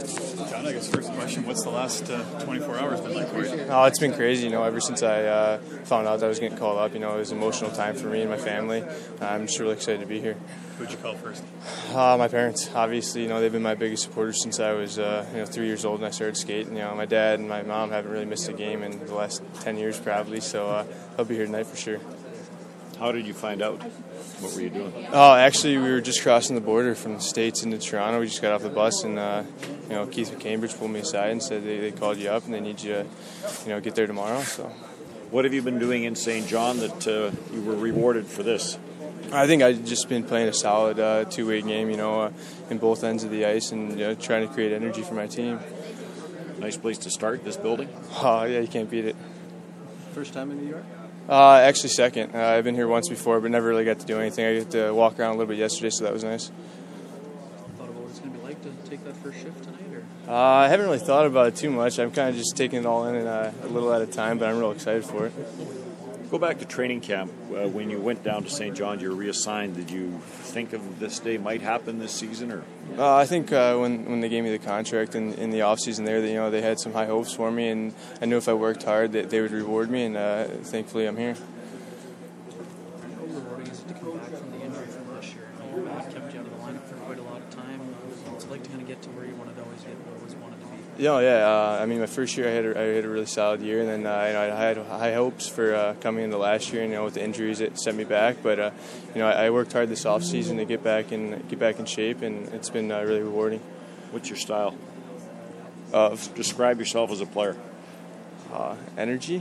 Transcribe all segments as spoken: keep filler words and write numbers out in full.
John, I guess first question, what's the last uh, twenty-four hours been like for you? Oh, it's been crazy, you know, ever since I uh, found out that I was getting called up. You know, it was an emotional time for me and my family. I'm just really excited to be here. Who'd you call first? Uh, my parents, obviously, you know, they've been my biggest supporters since I was, uh, you know, three years old and I started skating. You know, my dad and my mom haven't really missed a game in the last ten years probably, so uh, I'll be here tonight for sure. How did you find out? What were you doing? Oh, actually, we were just crossing the border from the States into Toronto. We just got off the bus, and uh, you know, Keith from Cambridge pulled me aside and said they, they called you up and they need you to, you know, get there tomorrow. So, what have you been doing in Saint John that uh, you were rewarded for this? I think I've just been playing a solid uh, two-way game, you know, uh, in both ends of the ice, and you know, trying to create energy for my team. Nice place to start, this building. Oh yeah, you can't beat it. First time in New York? Uh, actually, second. Uh, I've been here once before, but never really got to do anything. I got to walk around a little bit yesterday, so that was nice. Thought about what it's going to be like to take that first shift tonight, or? Uh, I haven't really thought about it too much. I'm kind of just taking it all in and, uh, a little at a time, but I'm real excited for it. Go back to training camp. Uh, when you went down to Saint John, you were reassigned. Did you think of this day might happen this season, or? Uh, I think uh, when when they gave me the contract in, in the off season there, that you know they had some high hopes for me, and I knew if I worked hard that they would reward me, and uh, thankfully I'm here. How rewarding is it to come back from the injury from last year? You know, it kept you out of the lineup for quite a lot of time. What's it like to kind of get to where you wanted to always get, always wanted to be? Yeah, yeah. Uh, I mean, my first year I had a, I had a really solid year, and then uh, you know, I had high hopes for uh, coming into last year. And, you know, with the injuries, it set me back. But uh, you know, I, I worked hard this off season to get back in get back in shape, and it's been uh, really rewarding. What's your style? Of describe yourself as a player. Uh, energy,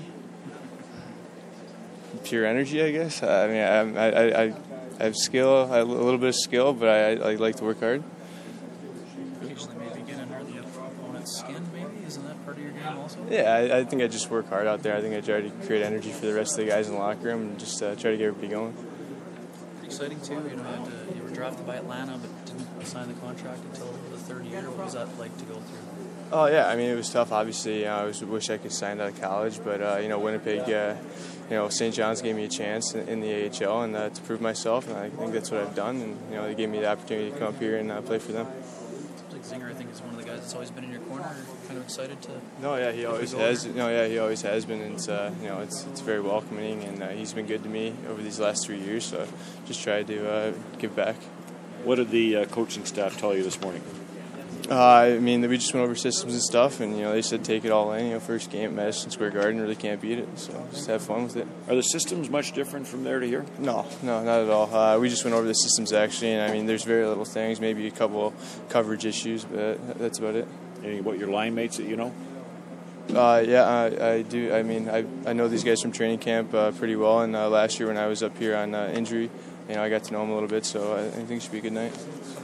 pure energy, I guess. I mean, I I, I, I have skill, I have a little bit of skill, but I, I like to work hard. Occasionally, maybe get under the opponent's skin. Maybe isn't that part of your game also? Yeah, I, I think I just work hard out there. I think I try to create energy for the rest of the guys in the locker room and just uh, try to get everybody going. Pretty exciting too. You know, you, had to, you were drafted by Atlanta, but didn't sign the contract until the third year. What was that like to go through? Oh yeah, I mean it was tough. Obviously, you know, I was, wish I could sign out of college, but uh, you know Winnipeg, uh, you know Saint John's gave me a chance in, in the A H L and uh, to prove myself, and I think that's what I've done. And you know they gave me the opportunity to come up here and uh, play for them. Seems like Zinger, I think, is one of the guys that's always been in your corner. You're kind of excited to. No, yeah, he always has. No, yeah, he always has been. And it's uh, you know it's it's very welcoming, and uh, he's been good to me over these last three years. So just tried to uh, give back. What did the uh, coaching staff tell you this morning? Uh, I mean, we just went over systems and stuff, and you know, they said take it all in. You know, first game at Madison Square Garden, really can't beat it. So just have fun with it. Are the systems much different from there to here? No, no, not at all. Uh, we just went over the systems actually, and I mean, there's very little things, maybe a couple coverage issues, but that's about it. Any what your line mates that you know? Uh, yeah, I, I do. I mean, I I know these guys from training camp uh, pretty well, and uh, last year when I was up here on uh, injury, you know, I got to know them a little bit, so I think it should be a good night.